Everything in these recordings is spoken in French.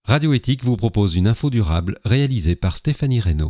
Radio Éthique vous propose une info durable réalisée par Stéphanie Reynaud.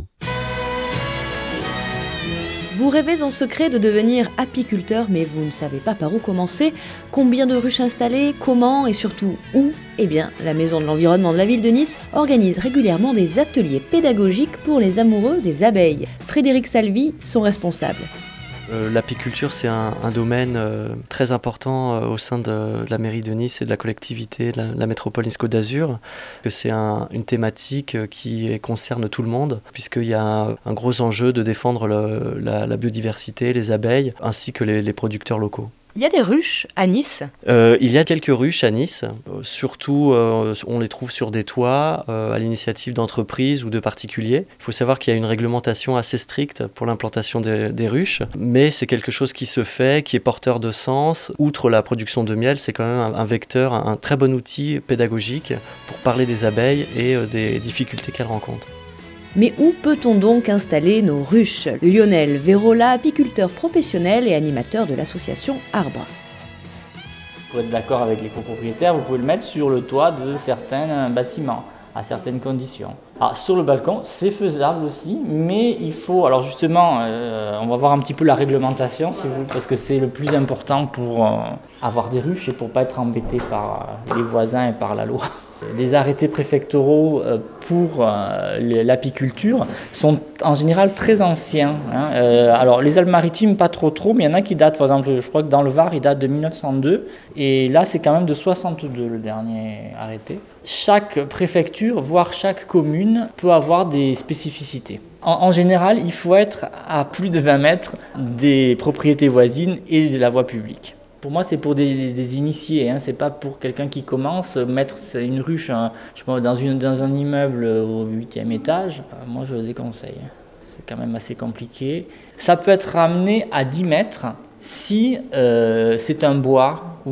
Vous rêvez en secret de devenir apiculteur, mais vous ne savez pas par où commencer. Combien de ruches installer, comment et surtout où ? Eh bien, la Maison de l'Environnement de la ville de Nice organise régulièrement des ateliers pédagogiques pour les amoureux des abeilles. Frédéric Salvi, son responsable. L'apiculture, c'est un domaine très important au sein de la mairie de Nice et de la collectivité de la métropole Nice-Côte d'Azur. C'est une thématique qui concerne tout le monde, puisqu'il y a un gros enjeu de défendre la biodiversité, les abeilles, ainsi que les producteurs locaux. Il y a des ruches à Nice ? Il y a quelques ruches à Nice, surtout on les trouve sur des toits, à l'initiative d'entreprises ou de particuliers. Il faut savoir qu'il y a une réglementation assez stricte pour l'implantation des ruches, mais c'est quelque chose qui se fait, qui est porteur de sens. Outre la production de miel, c'est quand même un vecteur, un très bon outil pédagogique pour parler des abeilles et des difficultés qu'elles rencontrent. Mais où peut-on donc installer nos ruches ? Lionel Vérola, apiculteur professionnel et animateur de l'association Arbre. Pour être d'accord avec les copropriétaires, vous pouvez le mettre sur le toit de certains bâtiments, à certaines conditions. Alors, sur le balcon, c'est faisable aussi, mais il faut... Alors justement, on va voir un petit peu la réglementation, si vous voulez, parce que c'est le plus important pour avoir des ruches et pour ne pas être embêté par les voisins et par la loi. Les arrêtés préfectoraux pour l'apiculture sont en général très anciens. Alors les Alpes-Maritimes, pas trop, mais il y en a qui datent, par exemple, je crois que dans le Var, il date de 1902, et là c'est quand même de 62 le dernier arrêté. Chaque préfecture, voire chaque commune, peut avoir des spécificités. En général, il faut être à plus de 20 mètres des propriétés voisines et de la voie publique. Pour moi, c'est pour des initiés, c'est pas pour quelqu'un qui commence. Mettre une ruche dans un immeuble au 8e étage, moi je le déconseille. C'est quand même assez compliqué. Ça peut être ramené à 10 mètres si c'est un bois ou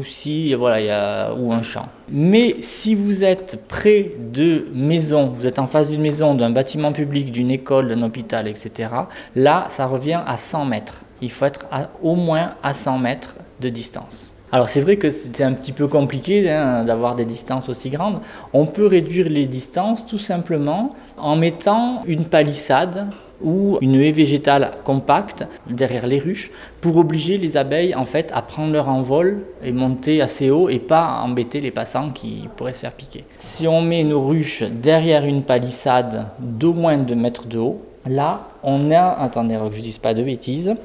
ou un champ. Mais si vous êtes près de maisons, vous êtes en face d'une maison, d'un bâtiment public, d'une école, d'un hôpital, etc., là, ça revient à 100 mètres. Il faut être au moins à 100 mètres de distance. Alors c'est vrai que c'est un petit peu compliqué d'avoir des distances aussi grandes. On peut réduire les distances tout simplement en mettant une palissade ou une haie végétale compacte derrière les ruches pour obliger les abeilles en fait à prendre leur envol et monter assez haut et pas embêter les passants qui pourraient se faire piquer. Si on met nos ruches derrière une palissade d'au moins 2 mètres de haut, là on a, attendez que je ne dise pas de bêtises,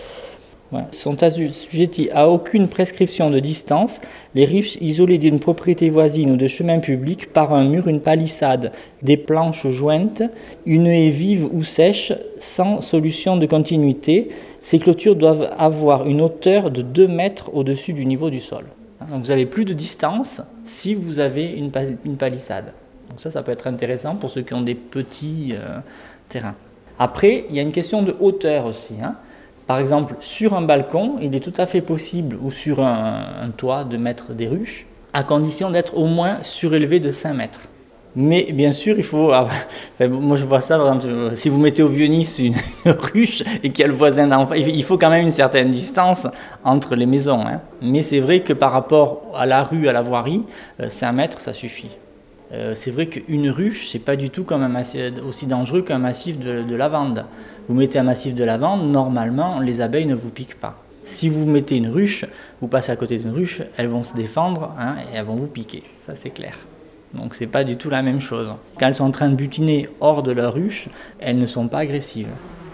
sont assujettis à aucune prescription de distance, les ruches isolées d'une propriété voisine ou de chemin public par un mur, une palissade, des planches jointes, une haie vive ou sèche sans solution de continuité. Ces clôtures doivent avoir une hauteur de 2 mètres au-dessus du niveau du sol. Donc vous avez plus de distance si vous avez une palissade. Donc ça peut être intéressant pour ceux qui ont des petits terrains. Après, il y a une question de hauteur aussi. Par exemple, sur un balcon, il est tout à fait possible, ou sur un toit, de mettre des ruches, à condition d'être au moins surélevé de 5 mètres. Mais bien sûr, il faut... moi je vois ça, par exemple, si vous mettez au Vieux-Nice une ruche et qu'il y a le voisin d'en face, il faut quand même une certaine distance entre les maisons. Mais c'est vrai que par rapport à la rue, à la voirie, 5 mètres, ça suffit. C'est vrai qu'une ruche, c'est pas du tout comme aussi dangereux qu'un massif de lavande. Vous mettez un massif de lavande, normalement, les abeilles ne vous piquent pas. Si vous mettez une ruche, vous passez à côté d'une ruche, elles vont se défendre et elles vont vous piquer. Ça, c'est clair. Donc, c'est pas du tout la même chose. Quand elles sont en train de butiner hors de leur ruche, elles ne sont pas agressives.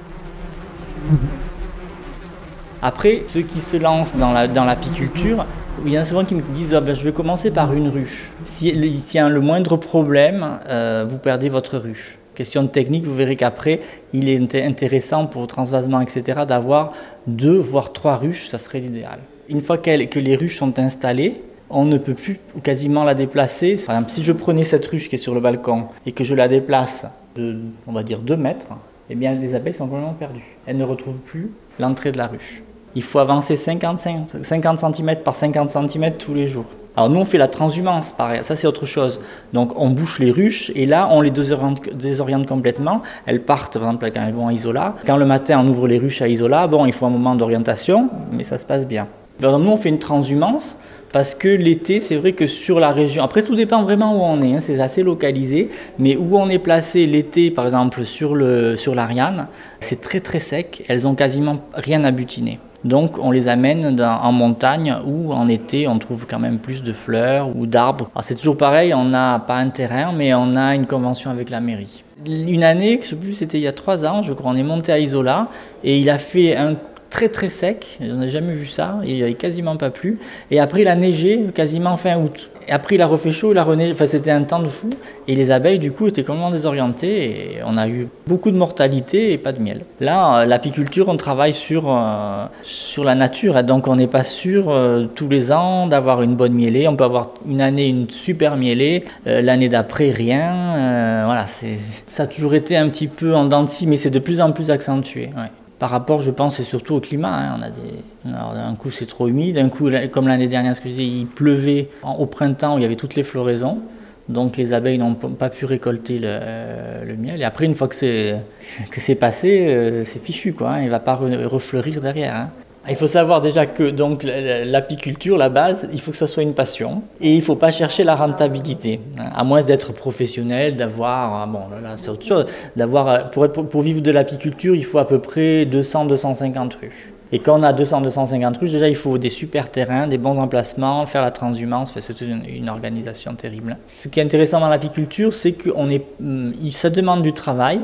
Après, ceux qui se lancent dans l'apiculture, il y en a souvent qui me disent je vais commencer par une ruche. S'il y a le moindre problème, vous perdez votre ruche. Question de technique, vous verrez qu'après, il est intéressant pour le transvasement, etc., d'avoir 2 voire 3 ruches, ça serait l'idéal. Une fois que les ruches sont installées, on ne peut plus quasiment la déplacer. Par exemple, si je prenais cette ruche qui est sur le balcon et que je la déplace de, on va dire, 2 mètres, eh bien, les abeilles sont complètement perdues. Elles ne retrouvent plus l'entrée de la ruche. Il faut avancer 50 cm par 50 cm tous les jours. Alors nous on fait la transhumance, pareil, ça c'est autre chose. Donc on bouche les ruches et là on les désoriente complètement. Elles partent par exemple quand elles vont à Isola. Quand le matin on ouvre les ruches à Isola, il faut un moment d'orientation, mais ça se passe bien. Alors, nous, on fait une transhumance parce que l'été, c'est vrai que sur la région, après tout dépend vraiment où on est, c'est assez localisé, mais où on est placé l'été, par exemple sur l'Ariane, c'est très très sec, elles ont quasiment rien à butiner. Donc on les amène en montagne où en été on trouve quand même plus de fleurs ou d'arbres. Alors c'est toujours pareil, on n'a pas un terrain mais on a une convention avec la mairie. Une année, je sais plus, c'était il y a 3 ans, je crois, on est monté à Isola et il a fait un très très sec, on n'a jamais vu ça, il n'avait quasiment pas plu. Et après il a neigé quasiment fin août. Et après il a refait chaud, il a reneigé, enfin c'était un temps de fou. Et les abeilles du coup étaient complètement désorientées et on a eu beaucoup de mortalité et pas de miel. Là, l'apiculture, on travaille sur la nature, donc on n'est pas sûr tous les ans d'avoir une bonne mielée. On peut avoir une année une super mielée, l'année d'après rien. Voilà, ça a toujours été un petit peu en dents de scie, mais c'est de plus en plus accentué. Ouais. Par rapport, je pense, c'est surtout au climat. Alors, d'un coup, c'est trop humide. D'un coup, comme l'année dernière, ce que je disais, il pleuvait au printemps où il y avait toutes les floraisons. Donc, les abeilles n'ont pas pu récolter le miel. Et après, une fois que c'est passé, c'est fichu, quoi. Il ne va pas refleurir derrière. Il faut savoir déjà que donc, l'apiculture, la base, il faut que ça soit une passion et il ne faut pas chercher la rentabilité, à moins d'être professionnel, d'avoir, là c'est autre chose, pour vivre de l'apiculture, il faut à peu près 200-250 ruches. Et quand on a 200-250 ruches, déjà il faut des super terrains, des bons emplacements, faire la transhumance, c'est une organisation terrible. Ce qui est intéressant dans l'apiculture, c'est que ça demande du travail.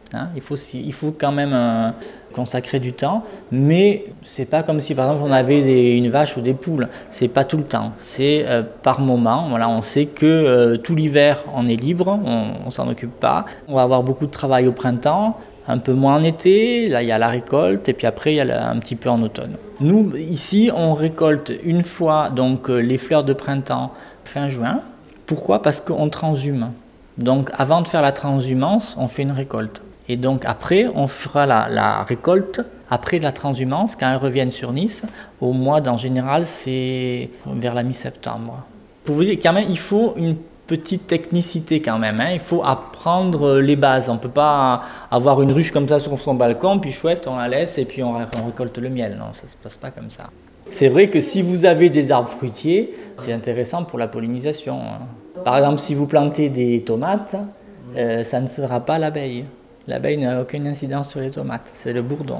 Il faut quand même consacrer du temps, mais c'est pas comme si par exemple on avait une vache ou des poules, c'est pas tout le temps, c'est par moment. Voilà, on sait que tout l'hiver on est libre, on s'en occupe pas, on va avoir beaucoup de travail au printemps, un peu moins en été, là il y a la récolte et puis après il y a un petit peu en automne. Nous ici on récolte une fois donc les fleurs de printemps fin juin. Pourquoi ? Parce qu'on transhume. Donc avant de faire la transhumance, on fait une récolte. Et donc après, on fera la récolte après la transhumance, quand elles reviennent sur Nice, au mois d'en général, c'est vers la mi-septembre. Pour vous dire, quand même, il faut une petite technicité quand même. Il faut apprendre les bases. On ne peut pas avoir une ruche comme ça sur son balcon, puis chouette, on la laisse et puis on récolte le miel. Non, ça ne se passe pas comme ça. C'est vrai que si vous avez des arbres fruitiers, c'est intéressant pour la pollinisation. Par exemple, si vous plantez des tomates, ça ne sera pas l'abeille. L'abeille n'a aucune incidence sur les tomates, c'est le bourdon.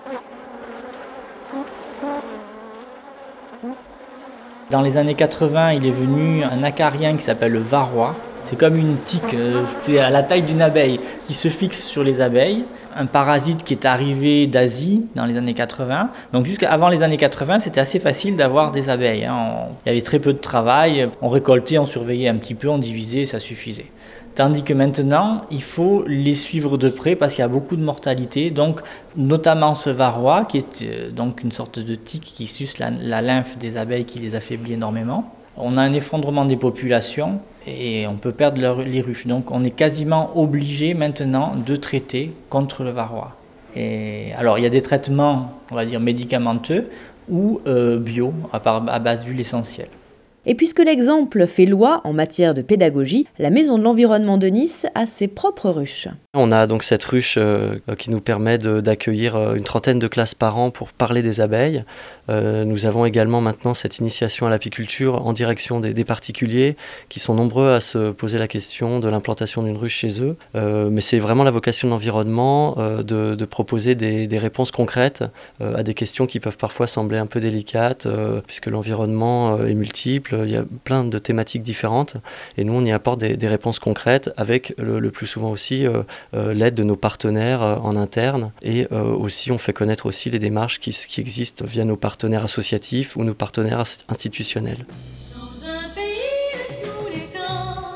Dans les années 80, il est venu un acarien qui s'appelle le varroa. C'est comme une tique, c'est à la taille d'une abeille, qui se fixe sur les abeilles. Un parasite qui est arrivé d'Asie dans les années 80. Donc jusqu'avant les années 80, c'était assez facile d'avoir des abeilles. Il y avait très peu de travail, on récoltait, on surveillait un petit peu, on divisait, ça suffisait. Tandis que maintenant, il faut les suivre de près parce qu'il y a beaucoup de mortalité. Donc, notamment ce varroa, qui est donc une sorte de tique qui suce la lymphe des abeilles, qui les affaiblit énormément. On a un effondrement des populations et on peut perdre les ruches. Donc, on est quasiment obligé maintenant de traiter contre le varroa. Et alors, il y a des traitements, on va dire, médicamenteux ou bio, à base d'huile essentielle. Et puisque l'exemple fait loi en matière de pédagogie, la Maison de l'Environnement de Nice a ses propres ruches. On a donc cette ruche qui nous permet d'accueillir une trentaine de classes par an pour parler des abeilles. Nous avons également maintenant cette initiation à l'apiculture en direction des particuliers qui sont nombreux à se poser la question de l'implantation d'une ruche chez eux. Mais c'est vraiment la vocation de l'environnement de proposer des réponses concrètes à des questions qui peuvent parfois sembler un peu délicates puisque l'environnement est multiple, il y a plein de thématiques différentes et nous on y apporte des réponses concrètes avec le plus souvent aussi l'aide de nos partenaires en interne et aussi on fait connaître aussi les démarches qui existent via nos partenaires associatifs ou nos partenaires institutionnels. Dans un pays de tous les temps,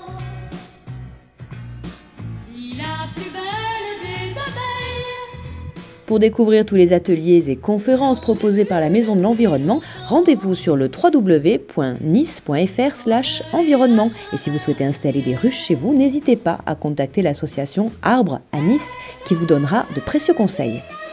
la plus belle des abeilles. Pour découvrir tous les ateliers et conférences proposés par la Maison de l'Environnement, rendez-vous sur le www.nice.fr/environnement. Et si vous souhaitez installer des ruches chez vous, n'hésitez pas à contacter l'association Arbres à Nice qui vous donnera de précieux conseils.